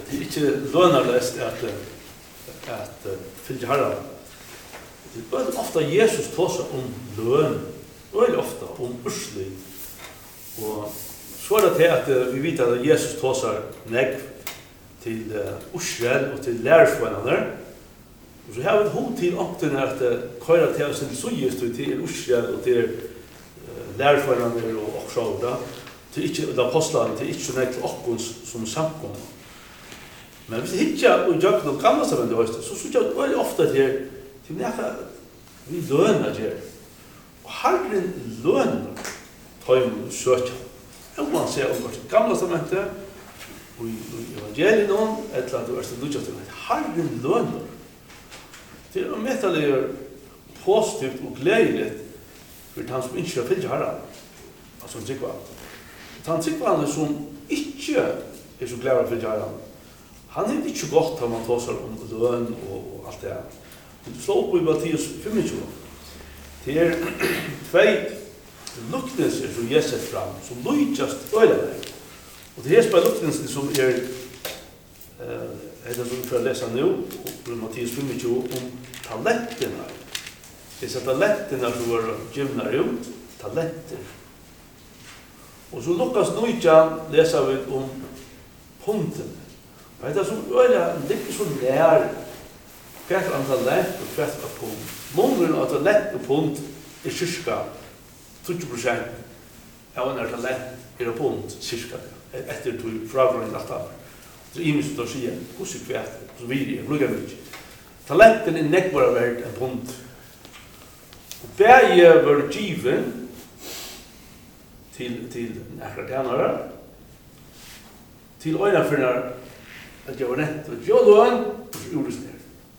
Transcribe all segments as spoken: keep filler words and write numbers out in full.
det är inte lönarlöst att att fylja Herren. Det är ofta Jesus talar om lön, och ofta om urslut. Och så är det att vi vet att Jesus talar negv till Israel och till lärsvänner. Och så har vi hot till åkten att köra till oss till Sojest och till Israel och till lärsvänner och också där. Till inte apostlarna, till inte så nära till oss som samkom. Men hvis det hittar och jag då gamla som det så så jag väldigt ofta det till nära vi lönar det. Och Herren lönar tar ju söka. Och man ser om det gamla som det och i evangelien ett land och det lutjas till Herren lönar. Det är metalliga positivt och glädjligt för han som inte vill göra det. Alltså det var han tycker han som inte är så glad för göra. Han är inte gott om man talar om lön och allt det här. Du slår upp i Matteus femtio. Det är två luktelser som Jesus fram, som lujtast öjlar. Och det här är luktelser som är är det som vi får läsa nu i Matteus femtio om talenterna. Det är talenterna som var givna ut, talenter. Och så Lukas nöjta läser vi om punkten. Det är som öjlar, det är så lär kvart antal talent och kvart av punkt. Många av talent och punkt är cirka trettio procent av en talent är punkt cirka efter till frågan att ta. Så i minst då säger hur så kvart så vi är lugna mycket. Talenten är näckbara värd en punkt. Och bäge var given till till akademikerna till öjna för när att jag var rätt och jag då han gjorde det.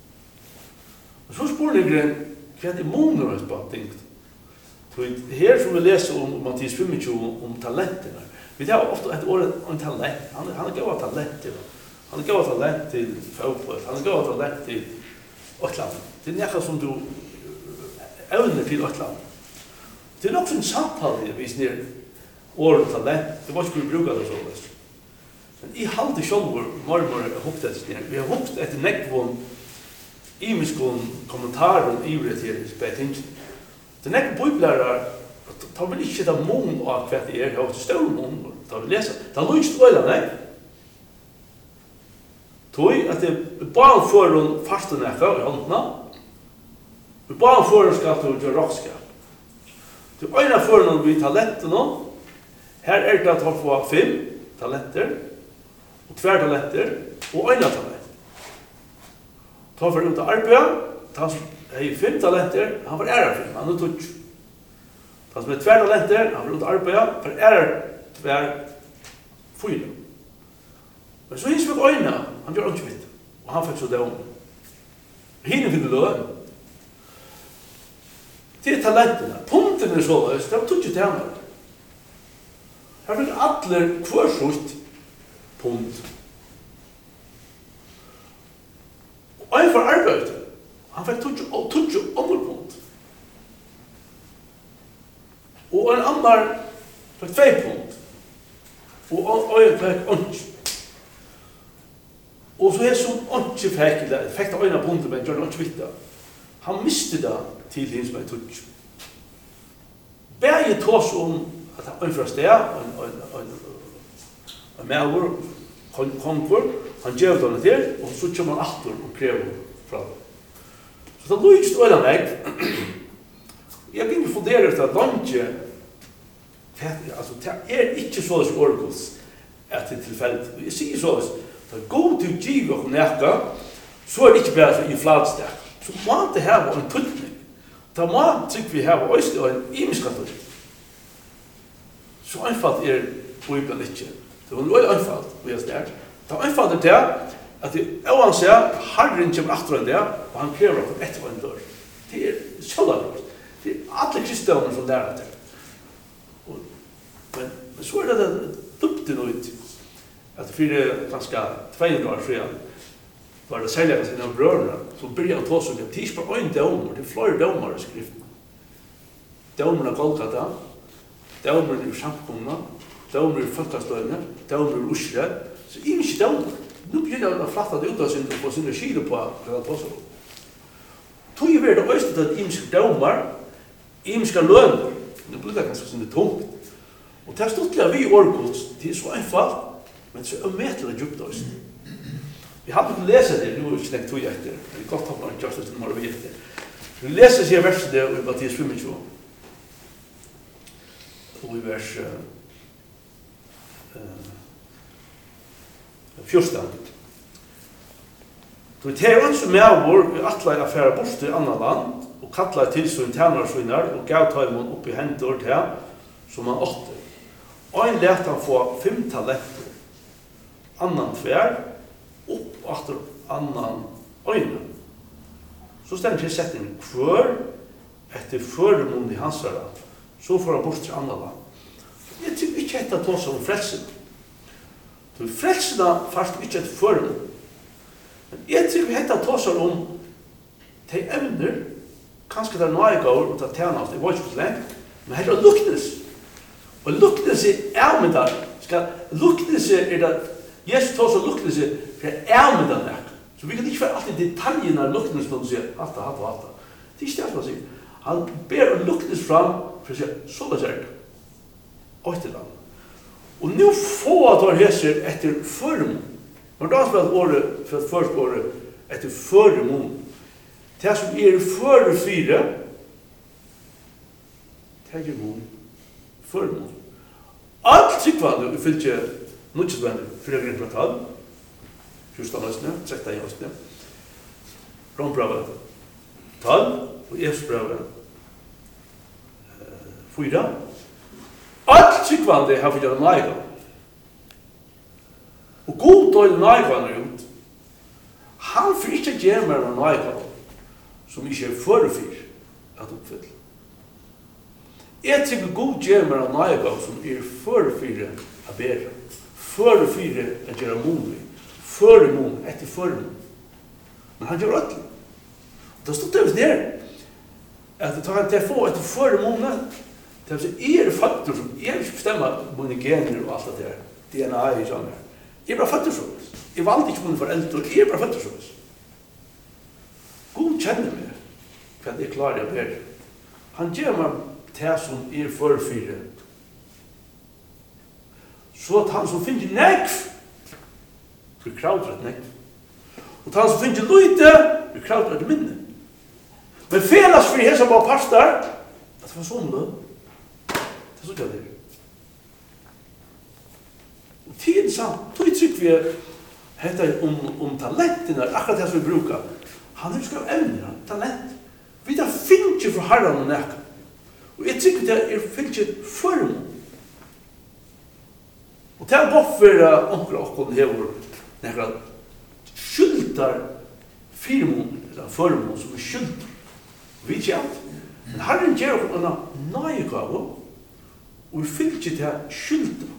Och så spårligen kan det många av oss tänkt. Så här som vi läser om Matteus femtio om talenterna. Vi har ofta ett ord om talent. Han han gav talent till. Han gav talent till fotboll. Han gav talent till Atlant. Det är något som du ävner till Atlant. Det är också en samtal vi ser ord talent. Det var skulle bruka det så. Men i halde själva mormor hukt det. Vi har hukt ett neckvon imiskon kommentaren i det till speting. Den neck biblar tar väl inte det mån av kvart det är har stor mån tar vi läsa. Ta lust öla nej. Tog att det bara för de fasta nära i handen. Vi bara för ska att göra rockska. Det ena för någon vi talenten då. Här är det att ha få fem talenter. Och två talenter och en talent. Ta för ut arbeta, ta är fem talenter, han var ära för han och touch. Ta som är två talenter, han var ut arbeta för är två fyra. Men så hinns med ögonen, han gör inte vitt. Och han fick så det om. Hinner vi lön. Det är talenterna. Punkten är så, det var touch till honom. Här fick alla kvarsort punkt. Och en för arbete. Han fick touch och touch under punkt. Och en annan fick två punkt. Och en fick ånch. Och så är som ånch fick det. Fick det ena punkten men gör ånch vitt. Han miste det till hins med touch. Bärge tås om att en första och en en Melvor konkur, han gjør det til, og så kommer han atter og krever fra det. Så det lå ikke øyne meg. Jeg kan ikke fundere etter at landet, altså det er ikke så som orkels at det er tilfellet. Jeg sier så, det er god til å give og nækka, så er det ikke bare i fladstek. Så må det her en tøtning. Det må tykker vi her og øyne en imiska tøtning. Så einfalt er Bibelen ikke. Det var veldig einfalt, vi har stert. Det var einfalt det at det er oansett, Herren kommer etter en det, og han krever at etter en dør. Det er kjøllavgjort. Det er alle kristianer som lærer det. Men, men så er det dupte noe ut. At for ganske tvehundre år siden var det særlig av sine brødre som begynte å ta seg det. Det er ikke bare en dømer, det er flere dømer i skriften. Dømerne Golgata, dømerne i samkomna, dømmer i folkestøyene, dømmer i Israel. Så er ikke dømmer. nu begynner jeg å flatta det ut av sin og få sin kilo på hva det også. Tog er det øystedet at imiske dømer, imiske lønner, nu blir det ganske sånn tungt. Og det er stortlig vi i Årgods, det er så einfalt, men så ømmetelig djupt også. Vi har ikke lese det, nu er det ikke tenkt tog etter, det er godt at man ikke har stått noe vi etter. Vi leser seg verset det i Mattias tjuefem, og i vers fjorten. Så det er også med vår atleie affære bort til annet land, og kattleie til sin tjenersvinner, og gav ta imen opp i hendur til ham, som han åtte. Og en let han få fem talenter, annan tvær, opp etter annan øyne. Så stender til settingen hver etter føremån i hans herre, så får han bort til annet land. Jeg tykker ikke etter å ta seg om frelsen. Så frelsen er faktisk ikke et føremån. Men jeg tykker vi etter å ta seg om de evner, kanskje det er noe jeg går og ta tjenest, det var ikke så lenge, men her er luknes. Og luknelse er med der. Luknelse er det, Jesus tar så luknelse, for det er med den der. Så vi kan ikke få alltid detaljene av luknelse når du sier, alt det, alt det, alt det. Det er ikke det han sier. Han ber luknelse fram, for å si, så det er det. Og etter den. Og nå få at han heser etter føremån. Når da spiller året, for at først året, etter føremån. Det som er føre fire, det er mån. Føremån. Alt tryggvandet vi fyllt ikke nødvendig for å gripe tal. Fjustan høstene, trekta i høstene. Rombravet tal, og Efsbravet uh, fyra. Alt tryggvandet har fyllt av nøyga. Og god døy nøyga ut. Han får ikke gjøre mer av nøyga som ikke er førefyr at oppfylle. Jeg tykker god gjør meg av nøyga som er førefyre av bedre. Førefyre av gjøre modig. Føremån etter føremån. Men han gjør ødelig. Da stod det hos nere at det tar en telefon etter føremånene. Det er en faktor som jeg ikke bestemmer mine gener og alt det der. D N A i sånn her. Jeg er bare faktor sånn. Jeg valgte ikke mine foreldre. Jeg er bare faktor sånn. God kjenner meg hva jeg klarer å bedre. Han gjør meg det som er førefyre. Så at han som finner nekv, blir kraudret nekv. Og at han som finner løyte, blir kraudret minne. Men felas for hese bare pastor, at det var sånn da. Det er så galt det. Og tiden samt, tog trykk vi heter om, om talentene, akkurat det som vi bruker. Han er skrevet evner, talent. Vi tar finner ikke for herren og nekv. Og jeg tykker det er fyllt føremån. Og det er bare for onkel og onkel hever nekker skyldar firmån, eller føremån som er skyldar. Vi ikke alt. Men herren gjør henne nøyegave, og vi fyllt ikke det skyldar.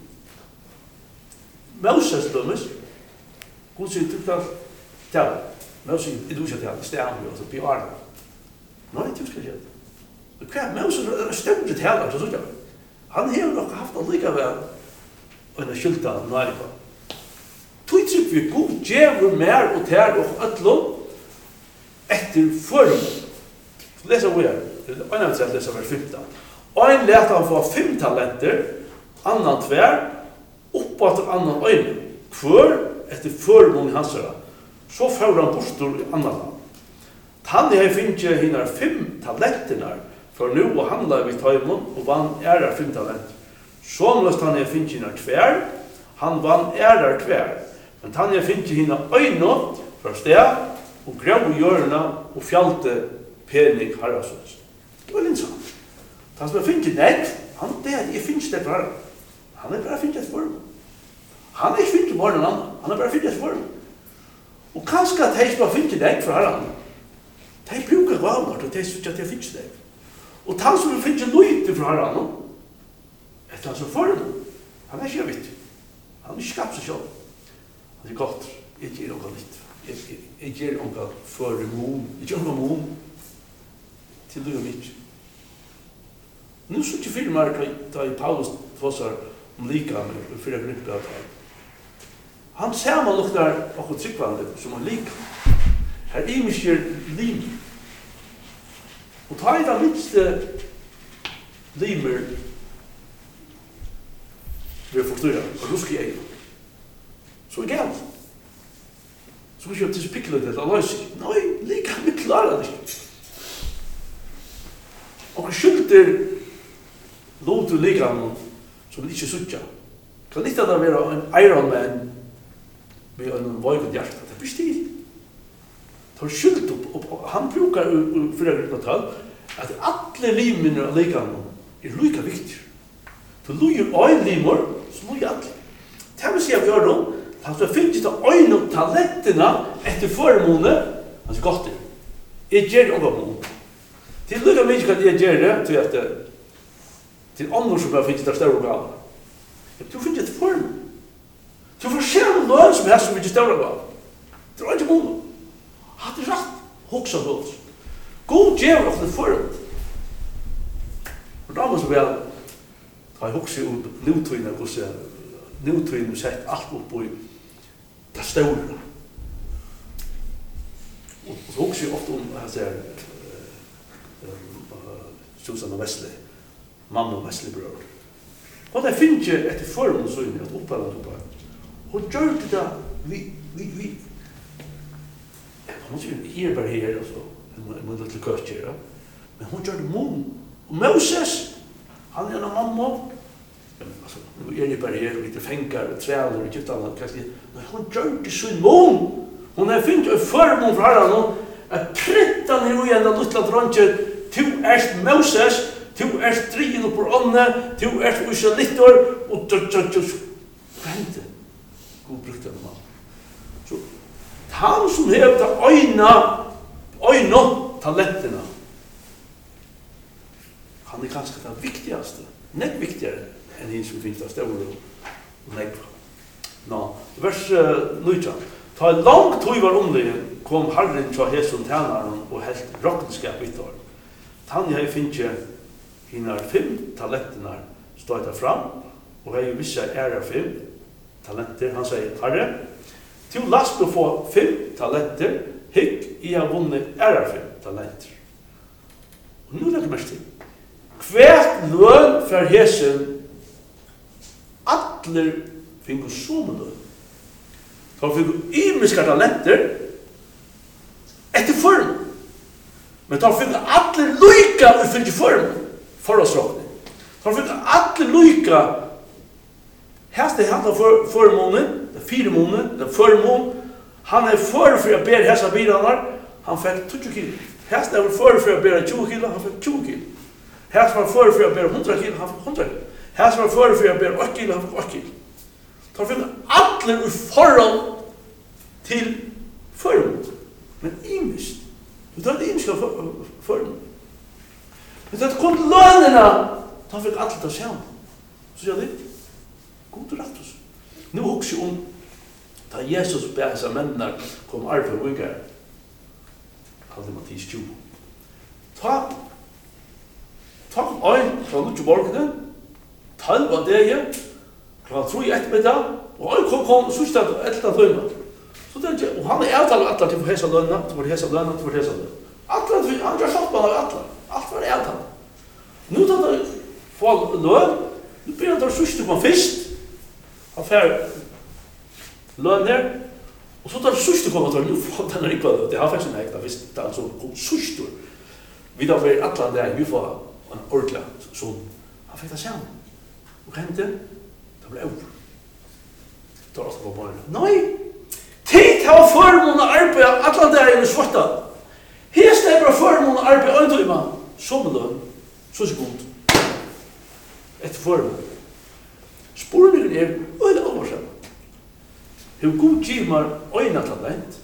Moses dømes, god sier til det til. Moses er du ikke til, stedet vi også, bjørn. Nei, du skal gjøre det. Hva er Moses stemmer til heller, så sånn. Han har nok haft allikevel en skylda nøyga. Tog trykk vi god djever mer og ter og ødlom etter føremål. Så leser vi her. En av seg leser vers femten. Og en lette han få fem talenter, annan tvær, oppå til annan øyne. Hver etter føremål i hans høyre. Så fører han bostor i annan land. Han har finnet henne fem talentene for nå å handle vi tøymon og vann ærer fem talenter. Så måtte han har finnet henne tvær, han vann ærer tvær. Men han har finnet henne øyne fra sted, og grev i hjørne og fjalte pening herresøs. Det var litt sånn. Han som har finnet nekv, han det er jeg finnes det for herren. Han er bare finnet et form. Han er ikke finnet for en annen, han er bare finnet et form. Og kanskje at jeg som har finnet nekv for herren, de bruker gaver til de som ikke har finnet nekv. Og han som har finnet løyte for herren, etter hans form, han er ikke vitt. Han er ikke skapt seg selv. Han er godt, jeg gjør noe litt. Jeg gjør noe for mån, jeg gjør noe mån til du og mitt. Nå så ikke filmer da i Paulus tåsar om lika med fyra grupper av tal. Han ser man luktar okkur tryggvande som han lik. Her imiskjer lim. Og ta i den minste limer vi forstyrra og rusk i egen. Så er galt. Så kan jeg til spiklet til å løse. Nei, lika vi klarer det ikke. Og skylder lov til lika som vi ikke sutja. Kan ikke det være en Iron Man med en vøyget hjerte? Det blir stil. tar skyld upp, upp han brukar för det tal att alla limmen och lekan är lika viktigt. För lujer oil limor så lujer att. Det vill säga gör då att det finns det oil och talenterna efter förmåne alltså gott det. Är ger och mån. Till lika mycket att jag ger det till att till andra som bara finns där stora gav. Du finns det form. Du får se någon som har så mycket stora gav. Det är inte mån. Har det rätt? Hoxa då. God ger of the form. Och då måste väl ta hoxa upp nutryna och så nutryna sett allt upp på det stora. Och så hoxa ofta om att säga Susanna Wesley, mamma Wesley bror. Och det finns ju ett form så in att uppala på. Hon gör det där vi vi vi hon ser här bara här och så. En en liten kurs här. Men hon gör det mån. Och Moses han är en mamma. Alltså nu är det bara här lite fänkar och trälar och gift annat kanske. Men hon gör det så mån. Hon har funnit en form för alla att pritta ner igen den lilla dranchen. Tu erst Moses, tu erst drien upp på Anne, tu erst Israelitor och tjut tjut tjut. Vänta. God brukte det man. Så han som heter öjna, öjna talenterna. Han är ganska det viktigaste. Nätt viktigare än han som finns där stora och nätt. Nå, vers nitton. Ta långt tid var omligen kom Herren till Hesun tjänaren och helt räkenskap vid år. Han har finnet hinnar fem talenterna stått fram och har ju vissa ära fem talenter. Han säger, Herre, till last du få fem talenter, hick i har vunnit ära fem talenter. Och nu lägger man till. Kvärt lön för hesen atler finner som lön. Så finner imiska talenter efter form. Men tar finna alla lika och finna form för oss råkning. Tar finna alla lika. Här är han för förmånen, den fyra månen, den förmån. Han är för för att bära häsa bilarna. Han fick tjugo kilo. Här är han för för att bära tjugo kilo, han fick tjugo kilo. Här är han för för att bära hundra kilo, han fick hundra kilo. Här är han för för att bära åtta kilo, han fick åtta kilo. Tar finna alla i förhåll till förmån. Men imist. Du tar det inska form. Men det kom lönerna. Han fick allt att säga. Så jag det. God och rätt. Nu också om da Jesus bäsa männer kom arpa vingar. Hade Mattias tjugo. Ta ta ein från Luxemburg. Tal var det ju. Klart tror jag ett med där. Och kom kom så stod ett att drömma. Så det och han är avtal alla till hesa lönna, till hesa lönna, till hesa lönna. Alla han gör shoppa av alla. Allt var avtal. Nu då då får lön. Nu blir det så stort på fest. Affär löner. Och så tar det sist komma till nu får den riktigt det har faktiskt inte det visst det alltså sist. Vi då för alla där vi får en ordla så han fick det sen. Och ränte det blev över. Då var det bara nej. Tid har förmån att arbeta alla dagar i svarta. Här står bara förmån att arbeta en timme. Som lön. Så är det gott. Ett förmån. Spårningen är öde allvarsam. Hur god givmar öjna talent.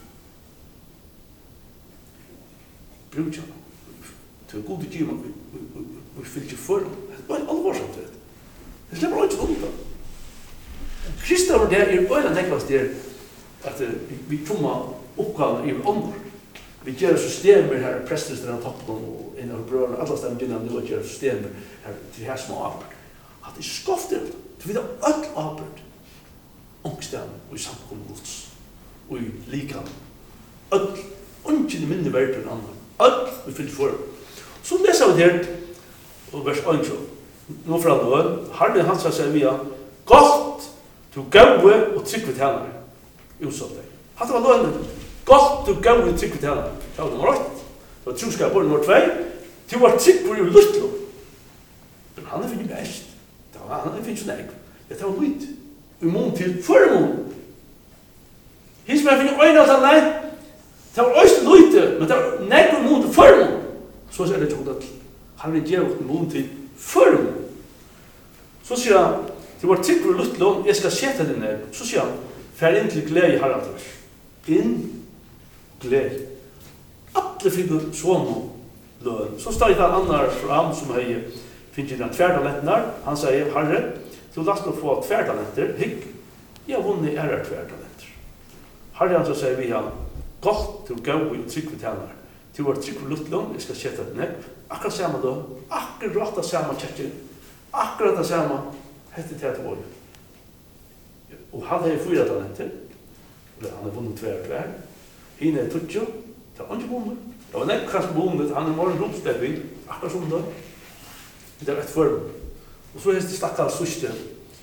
Brukar. Hur god givmar vi fyller förmån. Det är allvarsamt. Det släpper inte undan. Kristus det är öde nekvast det att vi tomma uppgåvan i andra. Vi gör systemer här prästerna toppen och en av bröderna alla stämmer innan nu gör systemer här till här små apor. Att det skoftar. Det vill öll apor. ångstem og i samkom gods og i likan. Öll, ungen minne verden enn annan. Öll, vi fyllt for. Så leser vi her, og vers one, nå fra noen, Herren hans har seg via, godt, du gaue og tryggve tjener. Utsatt deg. Hatt var lønnen, godt, du gaue og tryggve tjener. Det var nummer åtte. Det var troskap på nummer tvei. Du var tryggve i luttlo. Men han er finnig best. Han er finnig snegg. Det var lytt. I mån til førmån. Hins som er finnig øyne at han nei, det var øyne lytte, men det var negg i mån til førmån. Så er det ikke at han vil gjøre i mån til førmån. Så sier han, det var tryggve i luttlo, jeg skal sette det ned. Så sier han, fær inn til glede i herretørs. Inn glede. Alle fikk sånn løn. Så stod det en annen fram som hei finnes den tvertalentene. Han sier, Herre, du last å få tvertalenter. Hikk, jeg har vunnet ære tvertalenter. Herre han så sier vi han, godt til å gå i trygg for tjener. Til å være trygg for luttlån, jeg skal sette det ned. Akkurat samme da. Akkurat det samme kjekker. Akkurat det samme. Hette til etter våre. Og han har fyra talenter. Han har vunnet tver tver. Hine er tutsjo. Det var ikke bonde. Det var nekk kanskje bonde, han er morgen ropstepping, akkurat som det. Det var et form. Og så er det stakkars sørste.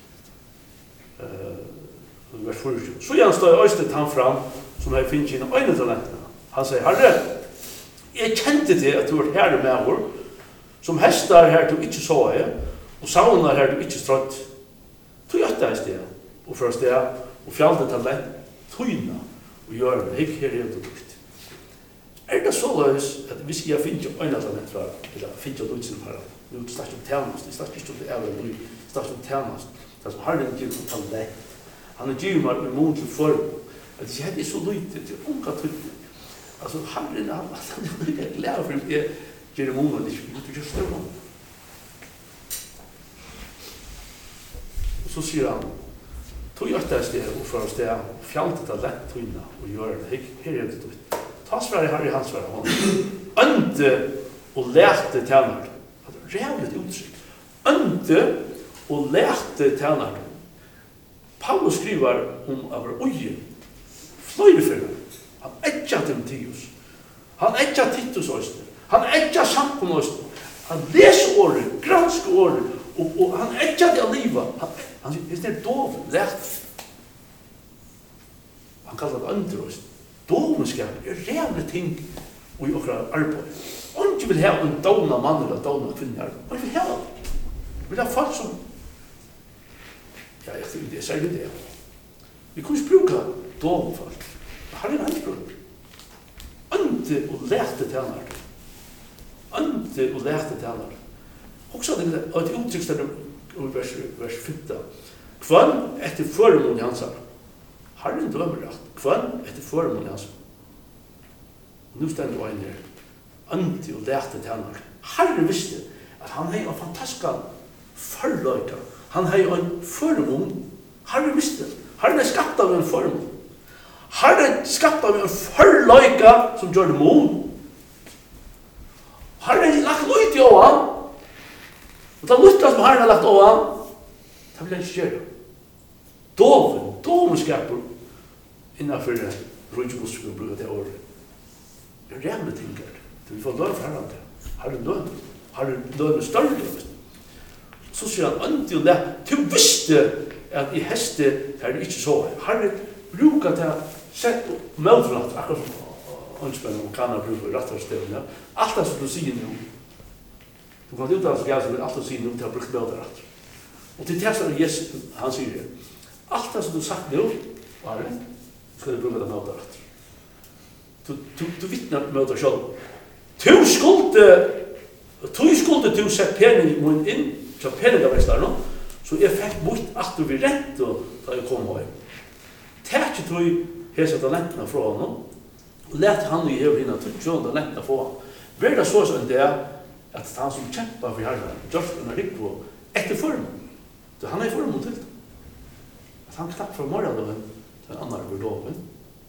Uh, vers fyrtio. Så igjen står Øystein han fram, som har finnet sine øynetalentene. Han sier, Herre, jeg kjente til at du var herre med vår, som hestar her du ikke så jeg, og saunar her du ikke strøtt. Du gjør det i sted, og fra sted, og fjallet talent, tøyna, og gjør det, hikk her er det dukt. Er det så løs at hvis jeg finner øyne talent fra, eller finner jeg løsene fra, nå er det størst om tjenest, det er størst om det er vel, det er størst om tjenest, det er som Herren gir om talent. Han er givet meg med mån til form, at jeg er så lite til unga tøyne. Altså Herren, han er ikke glad for at jeg gir mån, og det er ikke større mån. Og så sier han, tog gjør det sted, og fra sted, fjallet talent tøyne, og gjør det, her er det tøyne. Ta svære her i hans svære hånd. Ønte og lete tjener. Det er rævligt uttrykk. Ønte og lete tjener. Paulus skriver om av øye. Fløyre for ham. Han etja Timotheus. Han etja Titus Øyster. Han etja Samkom Øyster. Han leser året, gransker året, og, og han etja det av livet. Han, han sier, det er dov, lete. Han kallar det ønte Øyster. Domenskap er rævlig ting i okra arbeid. Onge vil ha en dåna mann eller dåna kvinner. Onge vil ha det. Vil ha folk som... Ja, jeg tror det er særlig det. Vi kunne ikke bruke dåna folk. Her er en annen bruk. Ønte og lete tjener. Ønte og lete tjener. Også det er et uttrykk i vers, vers femten. Kvann etter føremål i hans her. Herren dømer rett. Kvann etter føremål i hans. Nå stender du inn her. Ønti og lete tjener. Herren visste at han har en fantastisk forløyke. Han har en føremål. Herren visste. Herren er skapt av en føremål. Herren er skapt av en forløyke som gjør det mål. Herren har lagt løyt i åen. Og det løyt som Herren har lagt åen, det vil jeg ikke gjøre. Doven, domenskaper, innenfor røynsgårdsskolen bruker det året. Det er rævlig ting her. Det vil få løn for herren til. Har du løn? Har du løn større? Så sier han, øntig og det, du visste at i heste er det ikke så. Herre bruker det sett og møteratt, akkurat som ønspenn og kanar bruker rattarstevene. Alt det som du sier nå, du kan uttale seg altså, men alt det sier nå til å bruke møteratt. Og til det som Jesus, han sier det, alt det som du sagt nå, Herre, skal du bruke det møteratt. Du, du, du vittnar møter selv. Du skulde, du skulde du sett pening mun inn, så peningavekstlar nå, så jeg fikk bort at du vil rett da jeg kom hjem. Takk du hese talentene fra honom, og let han og jeg hinna tutsjån talentene få han. Vær det så som det er at han som kjemper for herren, Jørgen og Rikvo, etter formen. Så han er i formen til det. At han knapp fra morgenloven til en annen verdoven.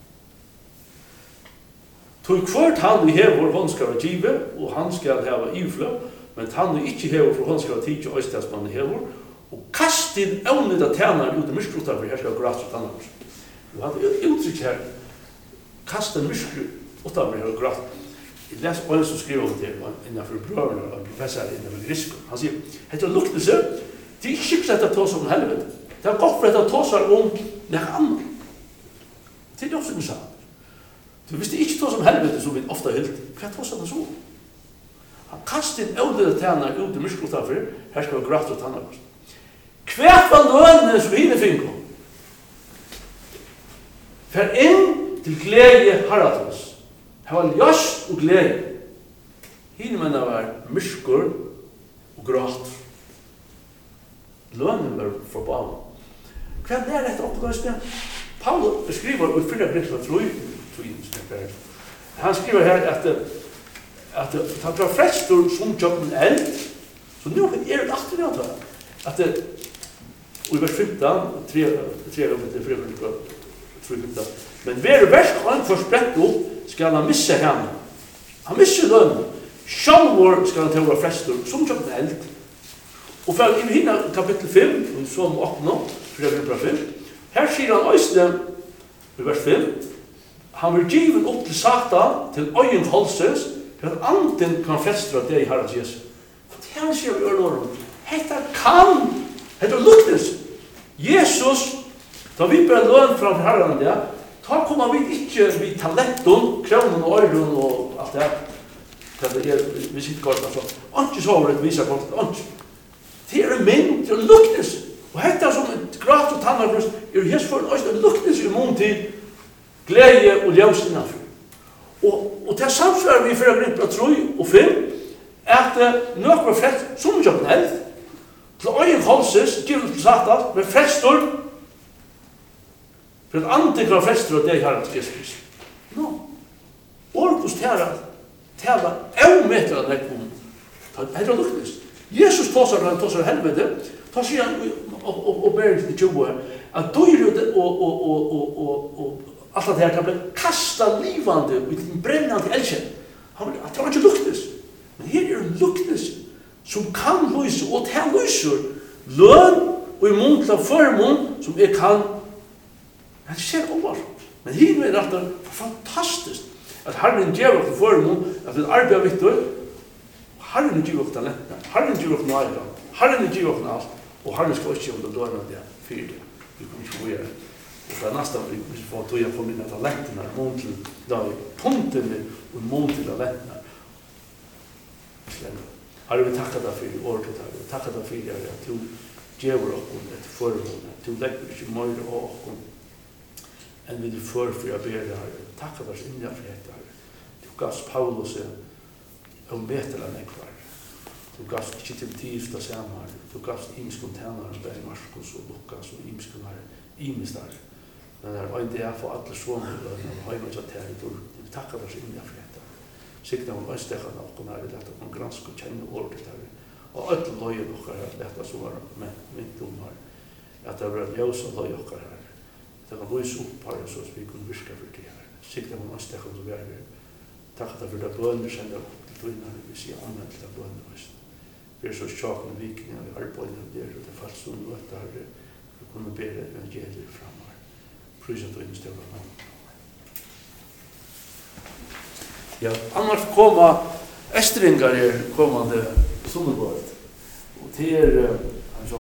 Tog kvart han vi hever, han skal være givet, og han skal hava ifløp, men han vi ikke hever, for han skal være tid og øystedsmann hever, og kast din evnida tjener ut i myskruta for her skal gå rett og annet. Du hadde uttrykk her, kast den myskru utanfor her og rett. Jeg leser en som skriver om det innenfor brøvene og en professor innenfor grisk. Han sier, hette luktelse, det er ikke sikkert at det tås om helvete. Det er godt for at det tås om noe annet. Det er også en sak. Hvis det ikke tås om helvete, så vil det ofte hilt, hva tås han så? Han kastet inn evnida tjener ut i myskruta for her skal gå rett og annet. Hvert var lønene som hine finko. Fær inn til glede Haratos. Her var ljøst og glede. Hine menna var myskur og gråt. Lønene var forbanna. Hva er dette oppgående? Paul skriver i fyrre brev fra Troi. Han skriver her at at han tar frestor som tjokken eld. Så nå er det alltid at at og i vers femton, tre ganger til fremme, tre femton. Men hver versk han får spredt opp, skal han misse henne. Han misser lønnen. Sjálvor skal han tåre frestor, som kjøpt eld. Og for i hinna kapittel fem, som åttende, fremme fem, her sier han øyne, i vers fem, han vil given opp til Satan, til øyen holses, for at anden kan festra det i Herres Jesus. For det han sier i ørnåren, hetta kan, hetta luktes. Jesus, da vi ber løn fra Herren det, da kommer vi ikke vid talenten, kronen og øyren og alt det her. Det er visittkort, altså. Ikke så over et visakort, ikke. Det er mynd, det er luktes. Og hetta som et grat og tannarbrus, er hos for en luktes i mån til glede og ljøs innanfor. Og, og til samsvar vi for å tro og fem, at nøk var frest, som kjøpt neld, til øyen holses, givet til Satan, med frestor, for at andre kan frestor, og det er Herren Jesus. Nå, orkus tæra, tæra, evmeter av nekvom, det er luktes. Jesus tåsar, han tåsar helvete, ta sier han, og, og, og ber til tjubo her, at dyret og, og, og, og, og, og alt det her kan bli kastet livande ut i brennende elkjent. Han vil, at det var ikke luktes. Men her er luktes som kan lyse, og det her lyser løn og i mån til førmån som jeg kan. Det ser over. Men her er det fantastisk at Herren gjør oss til førmån, at vi arbeider vittor, Herren gjør oss talentene, Herren gjør oss nøyre, Herren gjør oss alt, og Herren skal ikke gjøre det lønne det, fyre det. Vi kommer ikke å gjøre det. Og for nesten hvis vi får tog jeg på mine talentene, mån til da i punktene og mån til talentene. Herre, vi takker deg for året til deg. Vi takker deg for det at du gjør oss et forhold. Du legger ikke mer av oss enn vi du får for å be deg, Herre. Takker deg inn i frihet, Herre. Du gass Paulus og meter av nekvar. Du gass ikke til tivsta sammen, Herre. Du gass imskun tænare, Berg Marskos og Lukas og imskun, Herre. Imist, Herre. Men det er en del for alle sånne lønner, og høyma ikke til det. Vi takker deg inn i frihet, Herre. Sikta om ønstekene av oss, Herre, lett at man gransk og kjenner ordet, Herre. Og alle løyer dere, Herre, lett at som var mynt om, Herre. At det var ljøs og løy dere, Herre. Det kan løys opp, Herre, så vi kunne virke for det, Herre. Sikta om ønstekene som vi er her. Takk deg for det bønner kjenner opp til tøyne, Herre. Vi sier anvendt til det bønner, vi er så sjakene vikene, vi arbeider der, og det falt så møte, Herre. Vi kunne bere evangeliet frem, Herre. Prysa tøyne støvla navn. Ja, annars koma estringar er komande sunnegård. Og til er